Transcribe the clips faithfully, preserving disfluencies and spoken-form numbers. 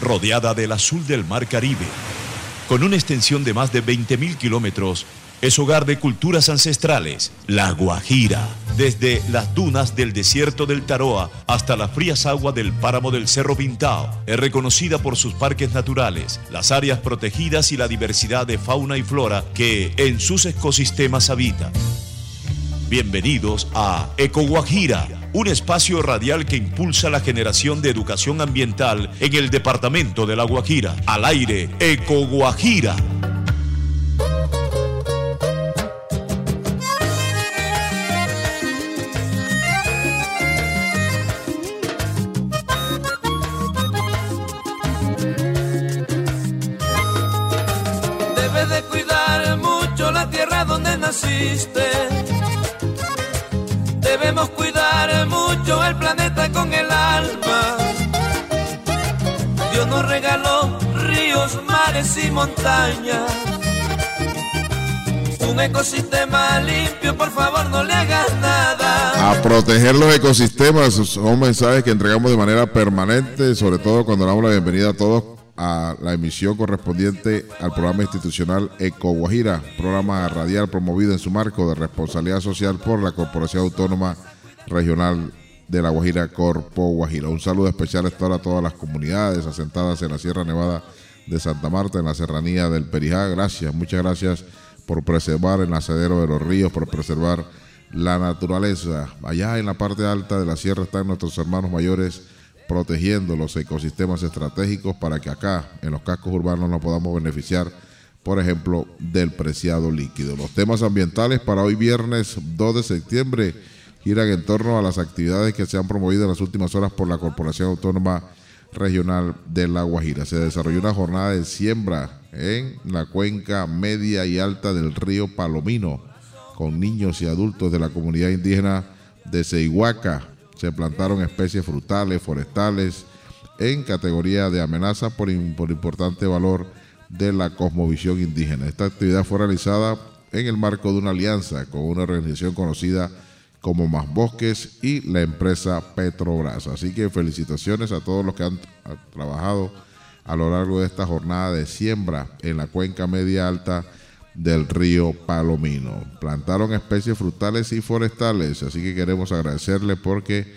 rodeada del azul del Mar Caribe. Con una extensión de más de veinte mil kilómetros, es hogar de culturas ancestrales, La Guajira. Desde las dunas del desierto del Taroa hasta las frías aguas del páramo del Cerro Pintao, es reconocida por sus parques naturales, las áreas protegidas y la diversidad de fauna y flora que en sus ecosistemas habitan. Bienvenidos a Eco Guajira, un espacio radial que impulsa la generación de educación ambiental en el departamento de La Guajira. Al aire, Eco Guajira. Debes de cuidar mucho la tierra donde naciste. Debemos cuidar mucho el planeta con el alma. Dios nos regaló ríos, mares y montañas. Un ecosistema limpio, por favor no le hagas nada. A proteger los ecosistemas son mensajes que entregamos de manera permanente, sobre todo cuando damos la bienvenida a todos a la emisión correspondiente al programa institucional Eco Guajira, programa radial promovido en su marco de responsabilidad social por la Corporación Autónoma Regional de La Guajira, Corpo Guajira. Un saludo especial a todas las comunidades asentadas en la Sierra Nevada de Santa Marta, en la serranía del Perijá. Gracias, muchas gracias por preservar el nacedero de los ríos, por preservar la naturaleza. Allá en la parte alta de la sierra están nuestros hermanos mayores protegiendo los ecosistemas estratégicos para que acá, en los cascos urbanos, nos podamos beneficiar, por ejemplo, del preciado líquido. Los temas ambientales para hoy viernes dos de septiembre giran en torno a las actividades que se han promovido en las últimas horas por la Corporación Autónoma Regional de La Guajira. Se desarrolló una jornada de siembra en la cuenca media y alta del río Palomino, con niños y adultos de la comunidad indígena de Seihuaca. Se plantaron especies frutales, forestales, en categoría de amenaza por, por importante valor de la cosmovisión indígena. Esta actividad fue realizada en el marco de una alianza con una organización conocida como Más Bosques y la empresa Petrobras. Así que felicitaciones a todos los que han trabajado a lo largo de esta jornada de siembra en la cuenca media alta del río Palomino. Plantaron especies frutales y forestales, así que queremos agradecerle porque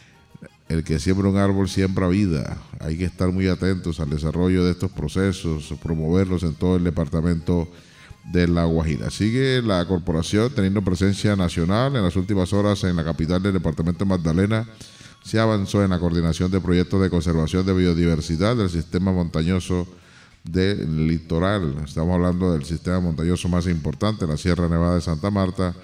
el que siembra un árbol siembra vida. Hay que estar muy atentos al desarrollo de estos procesos, promoverlos en todo el departamento de La Guajira. Sigue la corporación teniendo presencia nacional. En las últimas horas en la capital del departamento de Magdalena se avanzó en la coordinación de proyectos de conservación de biodiversidad del sistema montañoso del litoral. Estamos hablando del sistema montañoso más importante, la Sierra Nevada de Santa Marta,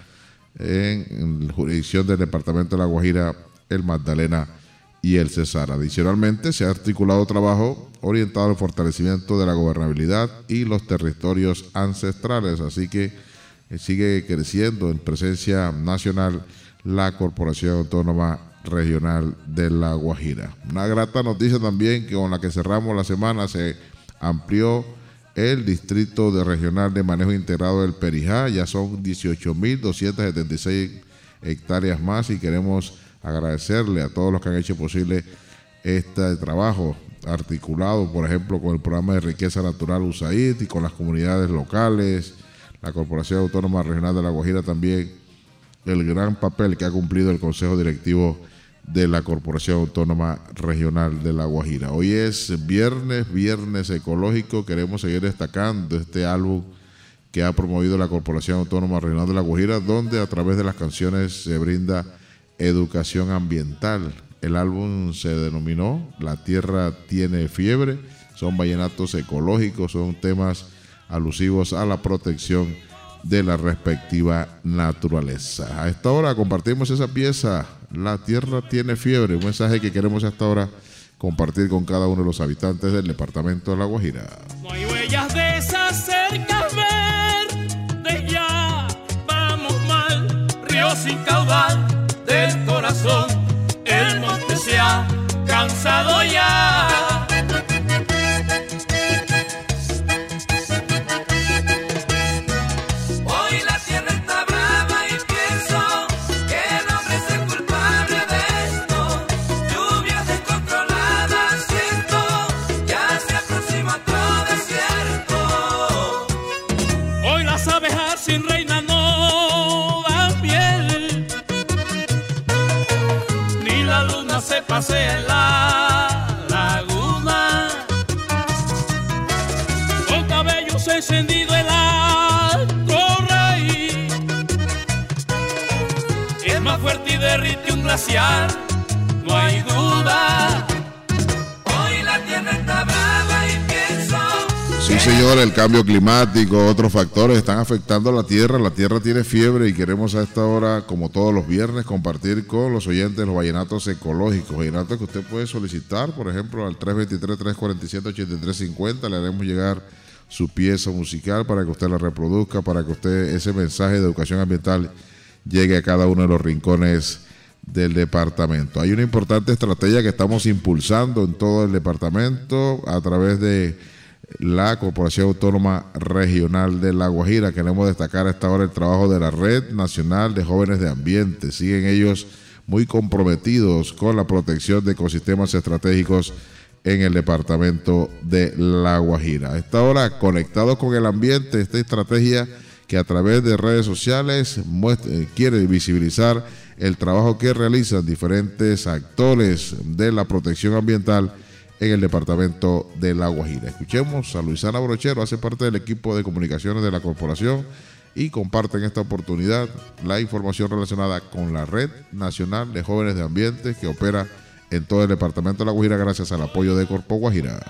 en la jurisdicción del departamento de La Guajira, el Magdalena y el Cesar. Adicionalmente, se ha articulado trabajo orientado al fortalecimiento de la gobernabilidad y los territorios ancestrales, así que sigue creciendo en presencia nacional la Corporación Autónoma Regional de La Guajira. Una grata noticia también que con la que cerramos la semana, se amplió el distrito de regional de manejo integrado del Perijá. Ya son dieciocho mil doscientas setenta y seis hectáreas más y queremos agradecerle a todos los que han hecho posible este trabajo articulado, por ejemplo, con el programa de riqueza natural U S A I D y con las comunidades locales, la Corporación Autónoma Regional de La Guajira también, el gran papel que ha cumplido el Consejo Directivo de la Corporación Autónoma Regional de La Guajira. Hoy es viernes, viernes ecológico. Queremos seguir destacando este álbum que ha promovido la Corporación Autónoma Regional de La Guajira, donde a través de las canciones se brinda educación ambiental. El álbum se denominó La Tierra Tiene Fiebre. Son vallenatos ecológicos, son temas alusivos a la protección de la respectiva naturaleza. A esta hora compartimos esa pieza, La Tierra Tiene Fiebre, un mensaje que queremos hasta ahora compartir con cada uno de los habitantes del departamento de La Guajira. No hay huellas de esas cercas verdes, ya vamos mal, río sin caudal del corazón, el monte se ha cansado ya. Ya glaciar, no hay duda. Hoy la tierra está brava y pienso. Sí, señor, el cambio climático, otros factores están afectando a la tierra. La tierra tiene fiebre y queremos a esta hora, como todos los viernes, compartir con los oyentes los vallenatos ecológicos. Vallenatos que usted puede solicitar, por ejemplo, al tres dos tres, tres cuatro siete, ocho tres cinco cero. Le haremos llegar su pieza musical para que usted la reproduzca, para que usted ese mensaje de educación ambiental llegue a cada uno de los rincones del departamento. Hay una importante estrategia que estamos impulsando en todo el departamento a través de la Corporación Autónoma Regional de La Guajira. Queremos destacar a esta hora el trabajo de la Red Nacional de Jóvenes de Ambiente. Siguen ellos muy comprometidos con la protección de ecosistemas estratégicos en el departamento de La Guajira. A esta hora, conectados con el ambiente, esta estrategia que a través de redes sociales muestra, quiere visibilizar el trabajo que realizan diferentes actores de la protección ambiental en el departamento de La Guajira. Escuchemos a Luisana Brochero, hace parte del equipo de comunicaciones de la corporación y comparte en esta oportunidad la información relacionada con la Red Nacional de Jóvenes de Ambiente que opera en todo el departamento de La Guajira gracias al apoyo de Corpo Guajira.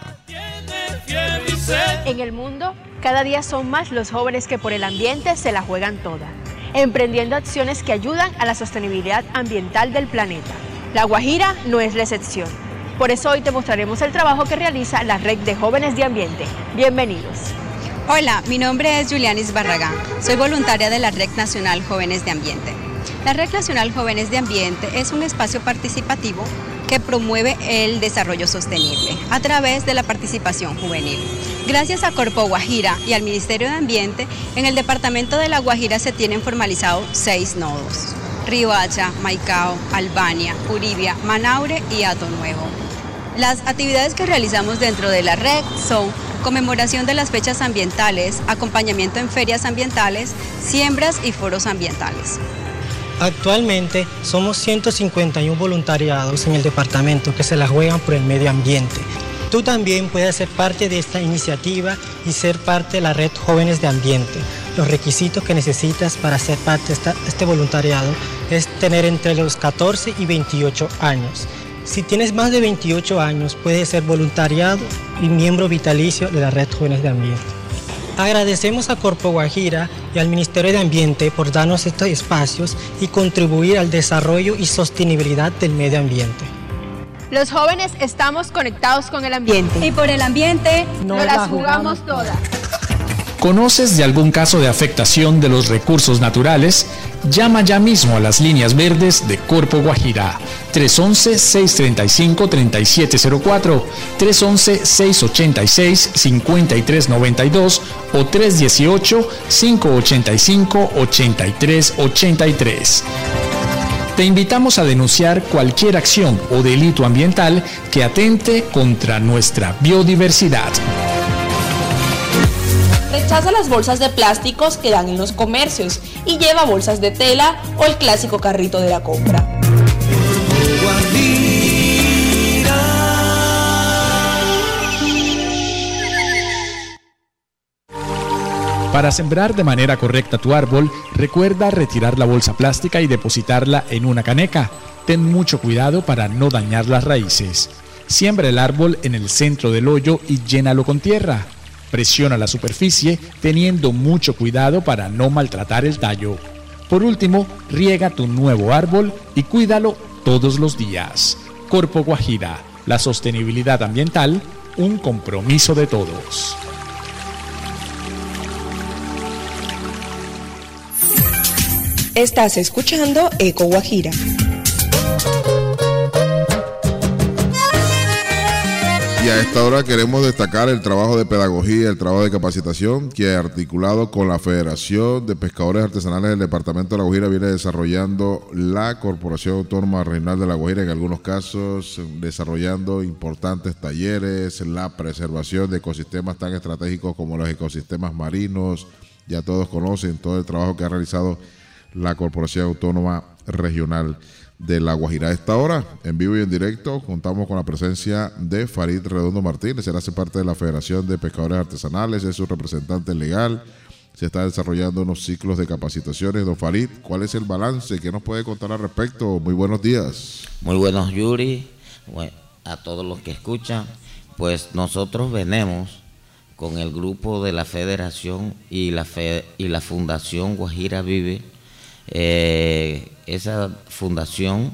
En el mundo, cada día son más los jóvenes que por el ambiente se la juegan toda, emprendiendo acciones que ayudan a la sostenibilidad ambiental del planeta. La Guajira no es la excepción. Por eso hoy te mostraremos el trabajo que realiza la Red de Jóvenes de Ambiente. Bienvenidos. Hola, mi nombre es Julianis Barragán. Soy voluntaria de la Red Nacional Jóvenes de Ambiente. La Red Nacional Jóvenes de Ambiente es un espacio participativo que promueve el desarrollo sostenible a través de la participación juvenil. Gracias a Corpo Guajira y al Ministerio de Ambiente, en el departamento de La Guajira se tienen formalizados seis nodos: Riohacha, Maicao, Albania, Uribia, Manaure y Hato Nuevo. Las actividades que realizamos dentro de la red son conmemoración de las fechas ambientales, acompañamiento en ferias ambientales, siembras y foros ambientales. Actualmente somos ciento cincuenta y uno voluntariados en el departamento que se la juegan por el medio ambiente. Tú también puedes ser parte de esta iniciativa y ser parte de la Red Jóvenes de Ambiente. Los requisitos que necesitas para ser parte de esta, este voluntariado es tener entre los catorce y veintiocho años. Si tienes más de veintiocho años, puedes ser voluntariado y miembro vitalicio de la Red Jóvenes de Ambiente. Agradecemos a Corpo Guajira y al Ministerio de Ambiente por darnos estos espacios y contribuir al desarrollo y sostenibilidad del medio ambiente. Los jóvenes estamos conectados con el ambiente. Y por el ambiente no nos las jugamos todas. ¿Conoces de algún caso de afectación de los recursos naturales? Llama ya mismo a las líneas verdes de Corpo Guajira. tres once, seis treinta y cinco, treinta y siete cero cuatro, tres once, seis ochenta y seis, cincuenta y tres noventa y dos o tres dieciocho, cinco ochenta y cinco, ochenta y tres ochenta y tres. Te invitamos a denunciar cualquier acción o delito ambiental que atente contra nuestra biodiversidad. Rechaza las bolsas de plásticos que dan en los comercios y lleva bolsas de tela o el clásico carrito de la compra. Para sembrar de manera correcta tu árbol, recuerda retirar la bolsa plástica y depositarla en una caneca. Ten mucho cuidado para no dañar las raíces. Siembra el árbol en el centro del hoyo y llénalo con tierra. Presiona la superficie teniendo mucho cuidado para no maltratar el tallo. Por último, riega tu nuevo árbol y cuídalo todos los días. Corpo Guajira, la sostenibilidad ambiental, un compromiso de todos. Estás escuchando Eco Guajira. Y a esta hora queremos destacar el trabajo de pedagogía, el trabajo de capacitación que articulado con la Federación de Pescadores Artesanales del Departamento de La Guajira viene desarrollando la Corporación Autónoma Regional de La Guajira, en algunos casos desarrollando importantes talleres, la preservación de ecosistemas tan estratégicos como los ecosistemas marinos. Ya todos conocen todo el trabajo que ha realizado la Corporación Autónoma Regional de La Guajira. A esta hora, en vivo y en directo, contamos con la presencia de Farid Redondo Martínez. Él hace parte de la Federación de Pescadores Artesanales, es su representante legal, se está desarrollando unos ciclos de capacitaciones. Don Farid, ¿cuál es el balance? ¿Qué nos puede contar al respecto? Muy buenos días. Muy buenos, Yuri, a todos los que escuchan. Pues nosotros venimos con el grupo de la Federación y la, fe, y la Fundación Guajira Vive. Eh, esa fundación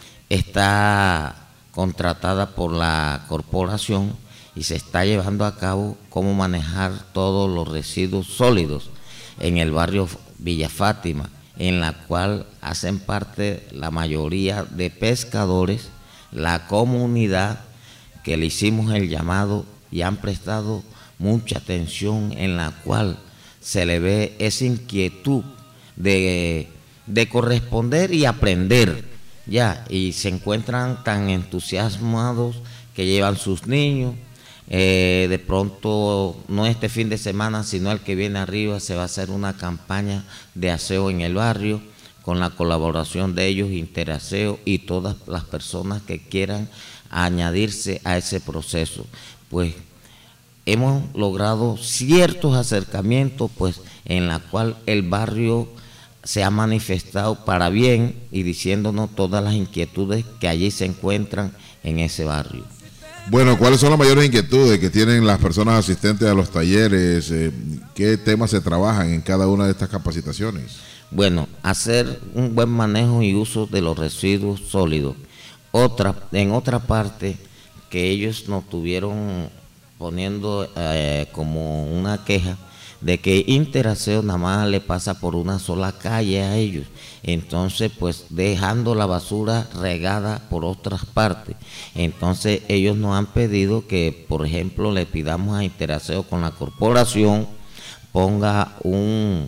está contratada por la corporación y se está llevando a cabo cómo manejar todos los residuos sólidos en el barrio Villa Fátima, en la cual hacen parte la mayoría de pescadores, la comunidad que le hicimos el llamado y han prestado mucha atención, en la cual se le ve esa inquietud de, de corresponder y aprender, ya, y se encuentran tan entusiasmados que llevan sus niños. Eh, de pronto, no este fin de semana, sino el que viene arriba, se va a hacer una campaña de aseo en el barrio, con la colaboración de ellos, Interaseo y todas las personas que quieran añadirse a ese proceso. Pues hemos logrado ciertos acercamientos, pues en la cual el barrio se ha manifestado para bien y diciéndonos todas las inquietudes que allí se encuentran en ese barrio. Bueno, ¿cuáles son las mayores inquietudes que tienen las personas asistentes a los talleres? Eh, ¿Qué temas se trabajan en cada una de estas capacitaciones? Bueno, hacer un buen manejo y uso de los residuos sólidos. Otra, en otra parte, que ellos nos tuvieron poniendo eh, como una queja de que Interaseo nada más le pasa por una sola calle a ellos, entonces pues dejando la basura regada por otras partes. Entonces ellos nos han pedido que, por ejemplo, le pidamos a Interaseo con la corporación ponga un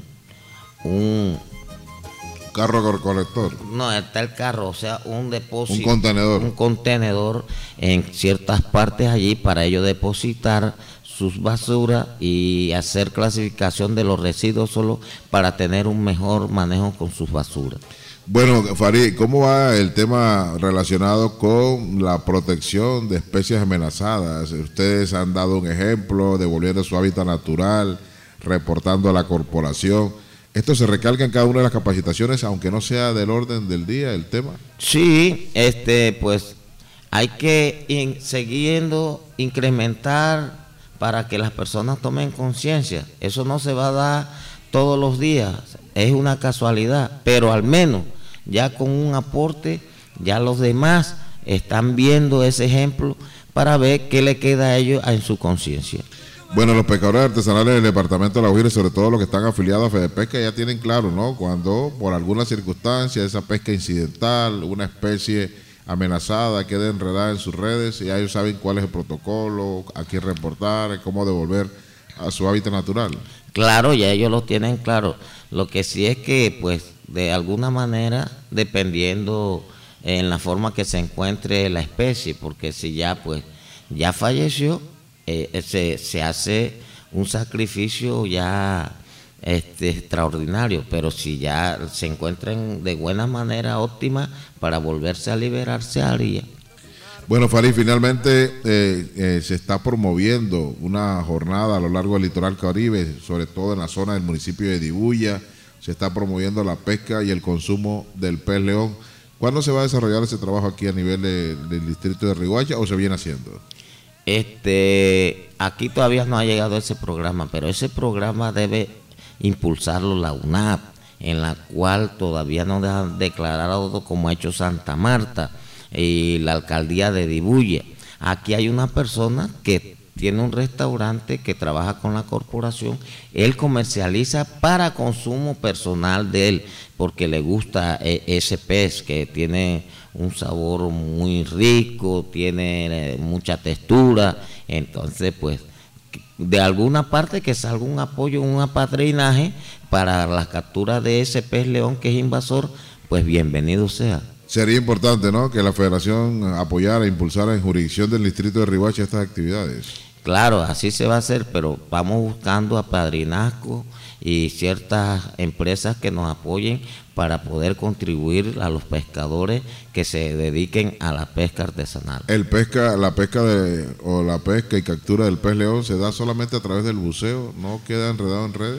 un carro colector. No, está el carro, o sea, un depósito. Un contenedor. Un contenedor en ciertas partes allí para ellos depositar sus basuras y hacer clasificación de los residuos solo para tener un mejor manejo con sus basuras. Bueno, Farid, ¿cómo va el tema relacionado con la protección de especies amenazadas? Ustedes han dado un ejemplo, devolviendo su hábitat natural, reportando a la corporación. ¿Esto se recalca en cada una de las capacitaciones, aunque no sea del orden del día el tema? Sí, este, pues hay que in, siguiendo incrementar para que las personas tomen conciencia. Eso no se va a dar todos los días, es una casualidad, pero al menos ya con un aporte, ya los demás están viendo ese ejemplo para ver qué le queda a ellos en su conciencia. Bueno, los pescadores artesanales del departamento de La Guajira, y sobre todo los que están afiliados a Fedepesca, ya tienen claro, ¿no? Cuando por alguna circunstancia esa pesca incidental, una especie amenazada quede enredada en sus redes, ya ellos saben cuál es el protocolo, a quién reportar, cómo devolver a su hábitat natural. Claro, ya ellos lo tienen claro. Lo que sí es que, pues, de alguna manera, dependiendo en la forma que se encuentre la especie, porque si ya, pues, ya falleció, Eh, se, se hace un sacrificio ya este, extraordinario, pero si ya se encuentran de buena manera óptima para volverse a liberarse haría. Bueno, Farid, finalmente eh, eh, se está promoviendo una jornada a lo largo del litoral Caribe, sobre todo en la zona del municipio de Dibuya. Se está promoviendo la pesca y el consumo del pez león. ¿Cuándo se va a desarrollar ese trabajo aquí a nivel de, del distrito de Riohacha o se viene haciendo? Este, aquí todavía no ha llegado ese programa, pero ese programa debe impulsarlo la U N A P, en la cual todavía no han declarado como ha hecho Santa Marta y la alcaldía de Dibuya. Aquí hay una persona que tiene un restaurante que trabaja con la corporación, él comercializa para consumo personal de él, porque le gusta ese pez que tiene un sabor muy rico, tiene mucha textura, entonces pues de alguna parte que salga un apoyo, un apadrinaje para la captura de ese pez león que es invasor, pues bienvenido sea. Sería importante, ¿no?, que la federación apoyara e impulsara en jurisdicción del distrito de Riohacha estas actividades. Claro, así se va a hacer, pero vamos buscando apadrinazgo y ciertas empresas que nos apoyen para poder contribuir a los pescadores que se dediquen a la pesca artesanal. El pesca, la pesca de o la pesca y captura del pez león se da solamente a través del buceo, no queda enredado en redes.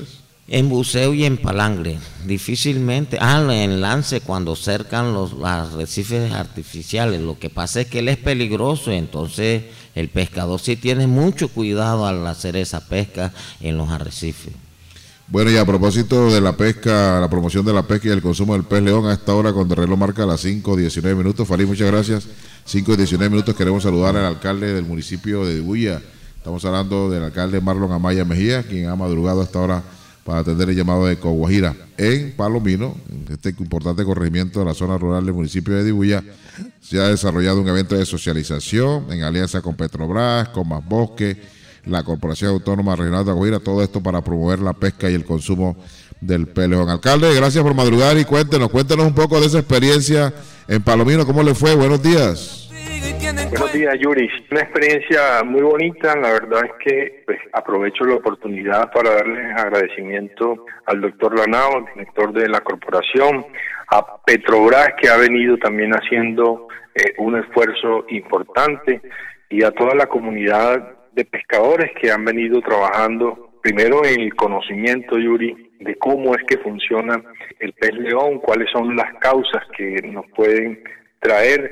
En buceo y en palangre, difícilmente, ah, en lance cuando cercan los, los arrecifes artificiales. Lo que pasa es que él es peligroso, entonces el pescador sí tiene mucho cuidado al hacer esa pesca en los arrecifes. Bueno, y a propósito de la pesca, la promoción de la pesca y el consumo del pez león, a esta hora cuando el reloj marca las cinco diecinueve minutos, Farid, muchas gracias. cinco diecinueve minutos, queremos saludar al alcalde del municipio de Dibuya. Estamos hablando del alcalde Marlon Amaya Mejía, quien ha madrugado a esta hora para atender el llamado de Coguajira. En Palomino, en este importante corregimiento de la zona rural del municipio de Dibuya, se ha desarrollado un evento de socialización en alianza con Petrobras, con Más Bosque, la Corporación Autónoma Regional de La Guajira, todo esto para promover la pesca y el consumo del pez león. Alcalde, gracias por madrugar y cuéntenos, cuéntenos un poco de esa experiencia en Palomino, ¿cómo le fue? Buenos días. Buenos días, Yuri. Una experiencia muy bonita. La verdad es que pues, aprovecho la oportunidad para darle agradecimiento al doctor Lanao, director de la corporación, a Petrobras, que ha venido también haciendo eh, un esfuerzo importante, y a toda la comunidad de pescadores que han venido trabajando primero en el conocimiento, Yuri, de cómo es que funciona el pez león, cuáles son las causas que nos pueden traer.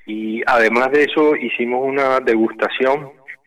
Y además de eso hicimos una degustación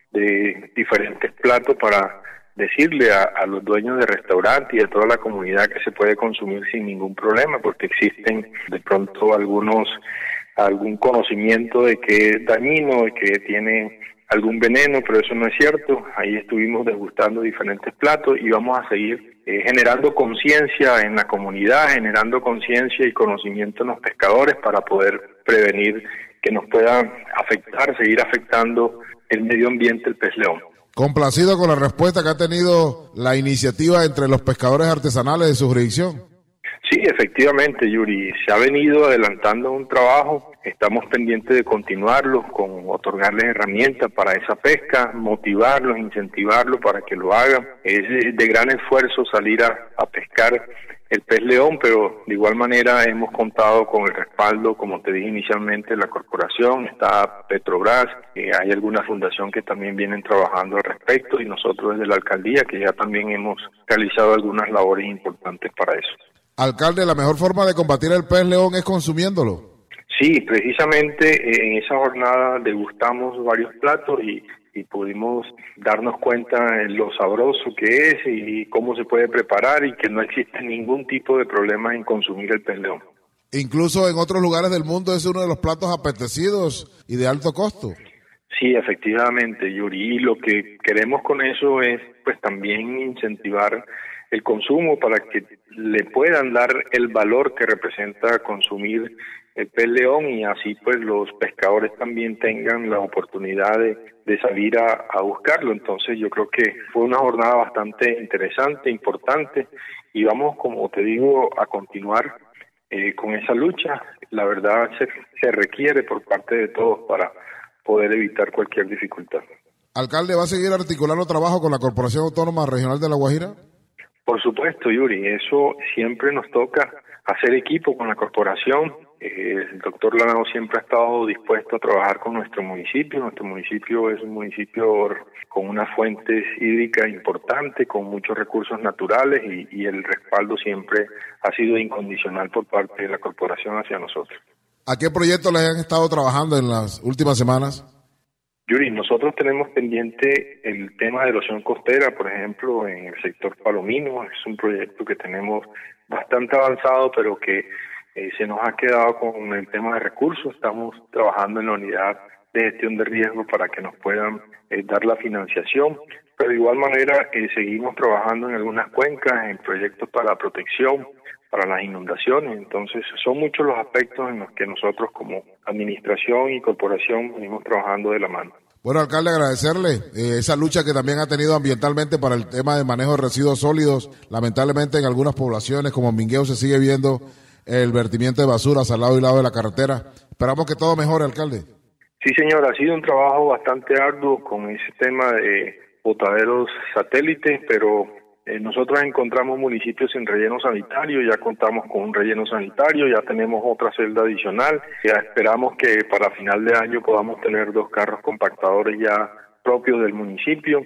de diferentes platos para decirle a, a los dueños de restaurantes y a toda la comunidad que se puede consumir sin ningún problema, porque existen de pronto algunos algún conocimiento de que es dañino, de que tiene algún veneno, pero eso no es cierto. Ahí estuvimos degustando diferentes platos y vamos a seguir eh, generando conciencia en la comunidad, generando conciencia y conocimiento en los pescadores para poder prevenir que nos pueda afectar, seguir afectando el medio ambiente, el pez león. Complacido con la respuesta que ha tenido la iniciativa entre los pescadores artesanales de su jurisdicción. Sí, efectivamente, Yuri, se ha venido adelantando un trabajo, estamos pendientes de continuarlo, con otorgarles herramientas para esa pesca, motivarlos, incentivarlos para que lo hagan. Es de gran esfuerzo salir a, a pescar el pez león, pero de igual manera hemos contado con el respaldo, como te dije inicialmente, de la corporación, está Petrobras, eh, hay alguna fundación que también vienen trabajando al respecto, y nosotros desde la alcaldía, que ya también hemos realizado algunas labores importantes para eso. Alcalde, ¿la mejor forma de combatir el pez león es consumiéndolo? Sí, precisamente eh, en esa jornada degustamos varios platos y y pudimos darnos cuenta de lo sabroso que es y cómo se puede preparar, y que no existe ningún tipo de problema en consumir el pez león. Incluso en otros lugares del mundo es uno de los platos apetecidos y de alto costo. Sí, efectivamente, Yuri, y lo que queremos con eso es pues también incentivar el consumo para que le puedan dar el valor que representa consumir el pez león, y así pues los pescadores también tengan la oportunidad de, de salir a, a buscarlo. Entonces yo creo que fue una jornada bastante interesante, importante, y vamos, como te digo, a continuar eh, con esa lucha. La verdad se, se requiere por parte de todos para poder evitar cualquier dificultad. Alcalde, ¿va a seguir articulando trabajo con la Corporación Autónoma Regional de La Guajira? Por supuesto, Yuri, eso siempre nos toca hacer equipo con la corporación. Eh, el doctor Lanao siempre ha estado dispuesto a trabajar con nuestro municipio. Nuestro municipio es un municipio con unas fuentes hídricas importantes, con muchos recursos naturales, y, y el respaldo siempre ha sido incondicional por parte de la corporación hacia nosotros. ¿A qué proyectos les han estado trabajando en las últimas semanas? Yuri, nosotros tenemos pendiente el tema de erosión costera, por ejemplo, en el sector Palomino. Es un proyecto que tenemos bastante avanzado, pero que eh, se nos ha quedado con el tema de recursos. Estamos trabajando en la unidad de gestión de riesgo para que nos puedan eh, dar la financiación, pero de igual manera eh, seguimos trabajando en algunas cuencas, en proyectos para la protección, para las inundaciones. Entonces son muchos los aspectos en los que nosotros como administración y corporación venimos trabajando de la mano. Bueno, alcalde, agradecerle eh, esa lucha que también ha tenido ambientalmente para el tema de manejo de residuos sólidos. Lamentablemente en algunas poblaciones como Mingueo se sigue viendo el vertimiento de basuras al lado y lado de la carretera. Esperamos que todo mejore, alcalde. Sí, señor, ha sido un trabajo bastante arduo con ese tema de botaderos satélites, pero Eh, nosotros encontramos municipios sin relleno sanitario, ya contamos con un relleno sanitario, ya tenemos otra celda adicional, ya esperamos que para final de año podamos tener dos carros compactadores ya propios del municipio.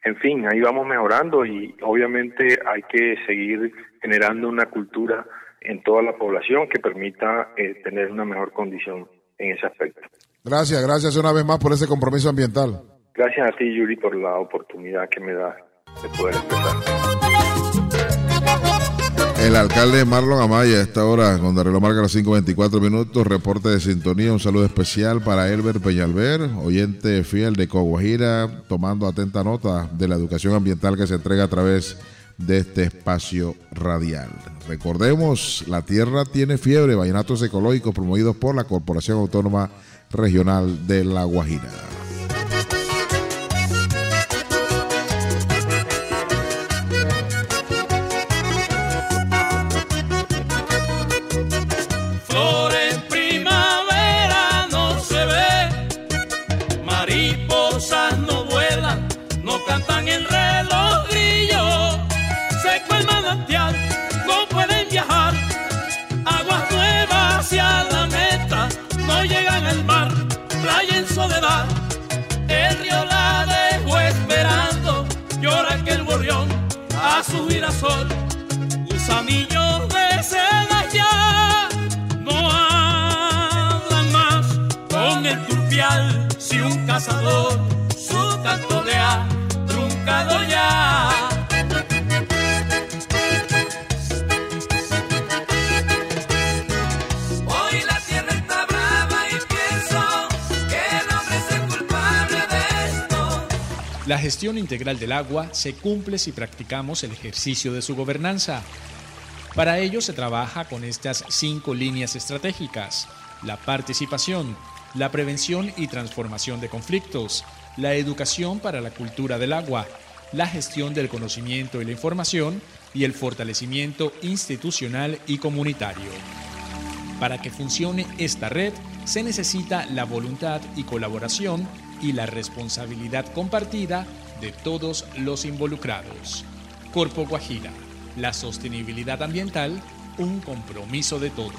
En fin, ahí vamos mejorando y obviamente hay que seguir generando una cultura en toda la población que permita eh, tener una mejor condición en ese aspecto. Gracias, gracias una vez más por ese compromiso ambiental. Gracias a ti, Yuri, por la oportunidad que me da de poder expresar. El alcalde Marlon Amaya a esta hora, cuando el reloj marca las cinco veinticuatro minutos, reporte de sintonía, un saludo especial para Elber Peñalver, oyente fiel de Coahuila, tomando atenta nota de la educación ambiental que se entrega a través de este espacio radial. Recordemos, La Tierra Tiene Fiebre, vallenatos ecológicos promovidos por la Corporación Autónoma Regional de La Guajira. Cantan el reloj grillo, seco el manantial, no pueden viajar. Aguas nuevas hacia la meta, no llegan al mar, playa en soledad. El río la dejó esperando, llora que el gorrión a su girasol. Gusanillos de seda ya no hablan más con el turpial. Si un cazador su canto le ha truncado ya. Hoy la tierra está brava y pienso que el hombre es el culpable de esto. La gestión integral del agua se cumple si practicamos el ejercicio de su gobernanza. Para ello se trabaja con estas cinco líneas estratégicas: la participación, la prevención y transformación de conflictos, la educación para la cultura del agua, la gestión del conocimiento y la información y el fortalecimiento institucional y comunitario. Para que funcione esta red se necesita la voluntad y colaboración y la responsabilidad compartida de todos los involucrados. Corpo Guajira, la sostenibilidad ambiental, un compromiso de todos.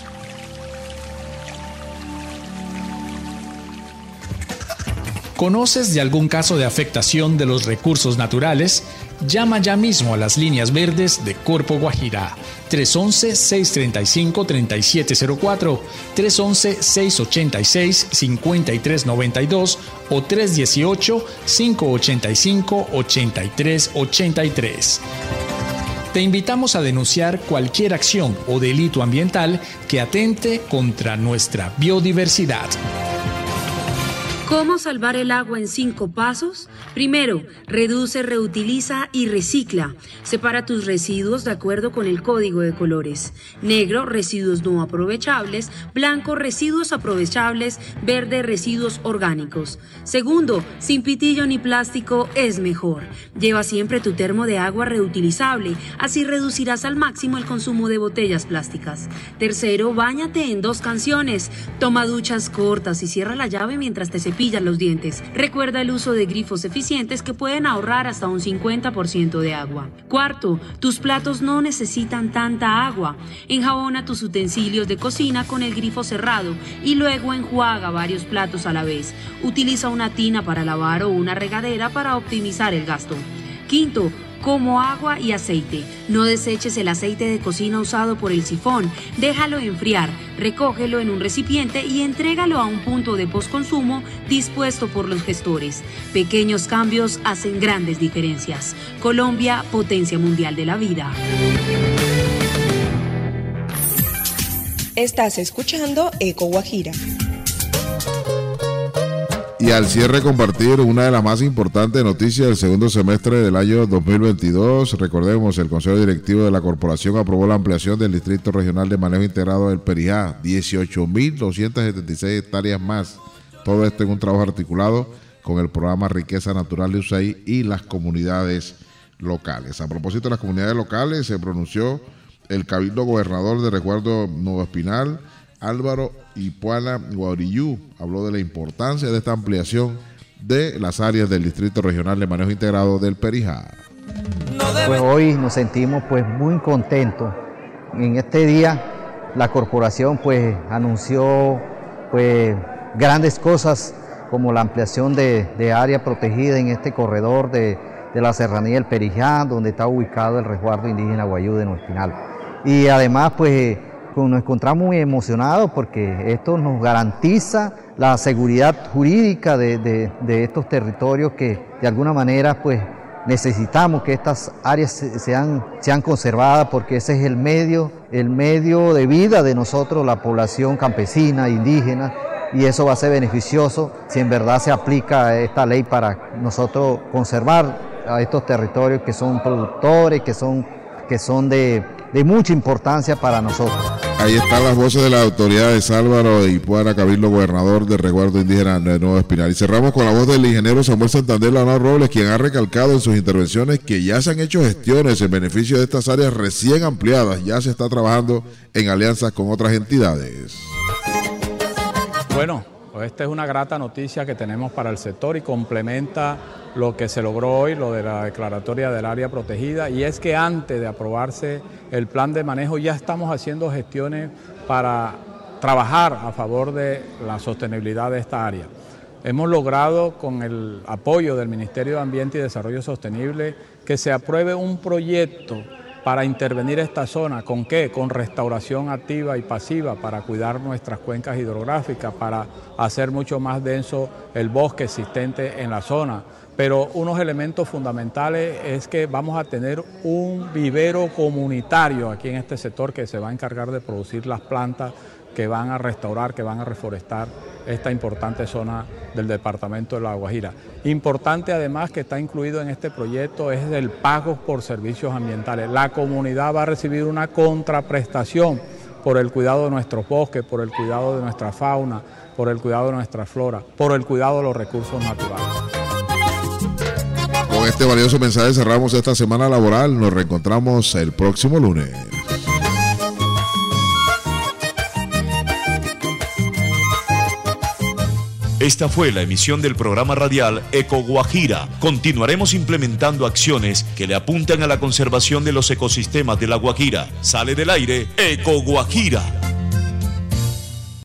¿Conoces de algún caso de afectación de los recursos naturales? Llama ya mismo a las líneas verdes de Corpo Guajira. tres once, seis treinta y cinco, treinta y siete cero cuatro, tres once, seis ochenta y seis, cincuenta y tres noventa y dos o tres dieciocho, cinco ochenta y cinco, ochenta y tres ochenta y tres. Te invitamos a denunciar cualquier acción o delito ambiental que atente contra nuestra biodiversidad. ¿Cómo salvar el agua en cinco pasos? Primero, reduce, reutiliza y recicla. Separa tus residuos de acuerdo con el código de colores. Negro, residuos no aprovechables. Blanco, residuos aprovechables. Verde, residuos orgánicos. Segundo, sin pitillo ni plástico es mejor. Lleva siempre tu termo de agua reutilizable. Así reducirás al máximo el consumo de botellas plásticas. Tercero, báñate en dos canciones. Toma duchas cortas y cierra la llave mientras te cepillas los dientes. Recuerda el uso de grifos eficientes que pueden ahorrar hasta un cincuenta por ciento de agua. Cuarto, tus platos no necesitan tanta agua. Enjabona tus utensilios de cocina con el grifo cerrado y luego enjuaga varios platos a la vez. Utiliza una tina para lavar o una regadera para optimizar el gasto. Quinto, como agua y aceite. No deseches el aceite de cocina usado por el sifón. Déjalo enfriar, recógelo en un recipiente y entrégalo a un punto de postconsumo dispuesto por los gestores. Pequeños cambios hacen grandes diferencias. Colombia, potencia mundial de la vida. Estás escuchando Eco Guajira. Y al cierre compartir una de las más importantes noticias del segundo semestre del año dos mil veintidós. Recordemos, el Consejo Directivo de la Corporación aprobó la ampliación del Distrito Regional de Manejo Integrado del Perijá, dieciocho mil doscientas setenta y seis hectáreas más. Todo esto en un trabajo articulado con el programa Riqueza Natural de U S A I y las comunidades locales. A propósito de las comunidades locales, se pronunció el Cabildo Gobernador de Resguardo Nuevo Espinal, Álvaro Ipuana Guauriyú. Habló de la importancia de esta ampliación de las áreas del Distrito Regional de Manejo Integrado del Perijá. Pues hoy nos sentimos pues muy contentos. En este día la corporación pues anunció pues grandes cosas como la ampliación de, de área protegida en este corredor de, de la Serranía del Perijá, donde está ubicado el resguardo indígena Guayú de Nuevo Espinal. Y además, pues, nos encontramos muy emocionados porque esto nos garantiza la seguridad jurídica de, de, de estos territorios que de alguna manera, pues, necesitamos que estas áreas sean, sean conservadas, porque ese es el medio, el medio de vida de nosotros, la población campesina, indígena, y eso va a ser beneficioso si en verdad se aplica esta ley para nosotros conservar a estos territorios que son productores, que son, que son de, de mucha importancia para nosotros. Ahí están las voces de las autoridades. Álvaro Ipuara, Cabildo, gobernador del resguardo indígena de Nuevo Espinal. Y cerramos con la voz del ingeniero Samuel Santander Lanao Robles, quien ha recalcado en sus intervenciones que ya se han hecho gestiones en beneficio de estas áreas recién ampliadas. Ya se está trabajando en alianzas con otras entidades. Bueno, esta es una grata noticia que tenemos para el sector y complementa lo que se logró hoy, lo de la declaratoria del área protegida, y es que antes de aprobarse el plan de manejo ya estamos haciendo gestiones para trabajar a favor de la sostenibilidad de esta área. Hemos logrado, con el apoyo del Ministerio de Ambiente y Desarrollo Sostenible, que se apruebe un proyecto para intervenir esta zona. ¿Con qué? Con restauración activa y pasiva para cuidar nuestras cuencas hidrográficas, para hacer mucho más denso el bosque existente en la zona. Pero unos elementos fundamentales es que vamos a tener un vivero comunitario aquí en este sector que se va a encargar de producir las plantas que van a restaurar, que van a reforestar esta importante zona del departamento de La Guajira. Importante además que está incluido en este proyecto es el pago por servicios ambientales. La comunidad va a recibir una contraprestación por el cuidado de nuestros bosques, por el cuidado de nuestra fauna, por el cuidado de nuestra flora, por el cuidado de los recursos naturales. Con este valioso mensaje cerramos esta semana laboral. Nos reencontramos el próximo lunes. Esta fue la emisión del programa radial Eco Guajira. Continuaremos implementando acciones que le apuntan a la conservación de los ecosistemas de La Guajira. Sale del aire Eco Guajira.